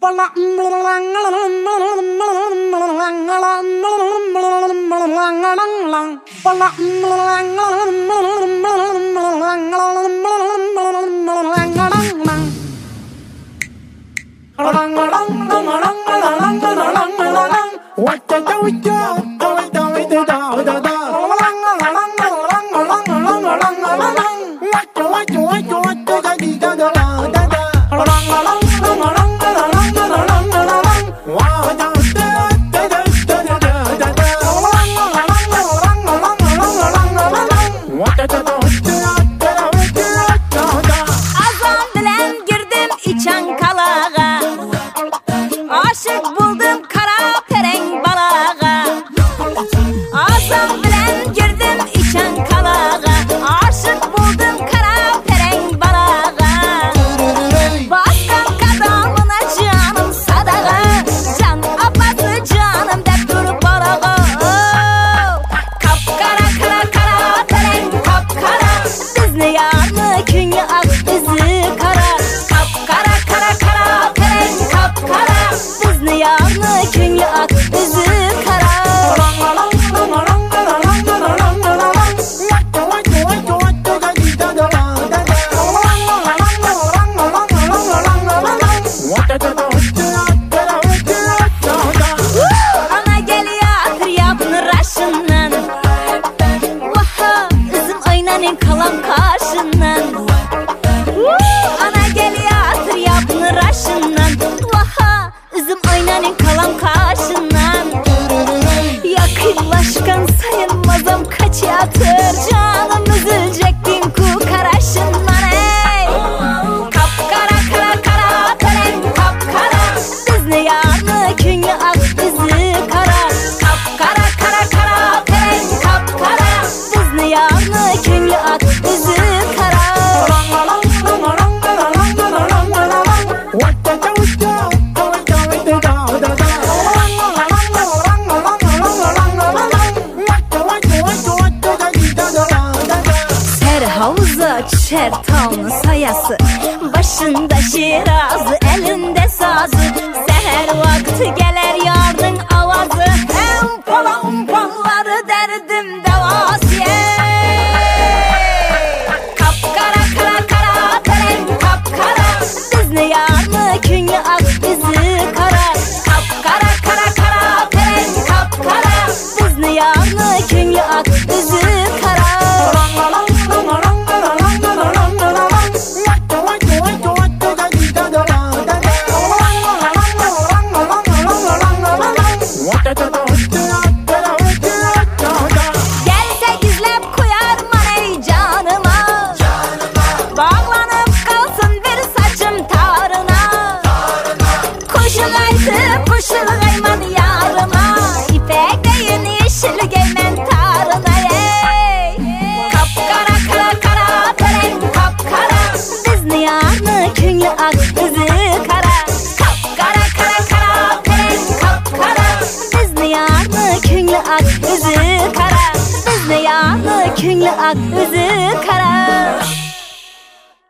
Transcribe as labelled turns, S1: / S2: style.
S1: Çertanın sayası, başında şirazı, elinde sazı. Seher vakti gelir yardın avazı. Umpalları derdim devası. Kapkara kara kara teren kapkara, bizni yarlı künlü ak bizi kara. Kapkara kara kara teren kapkara, bizni yarlı künlü ak bizi kara. Künlü ak üzü kara.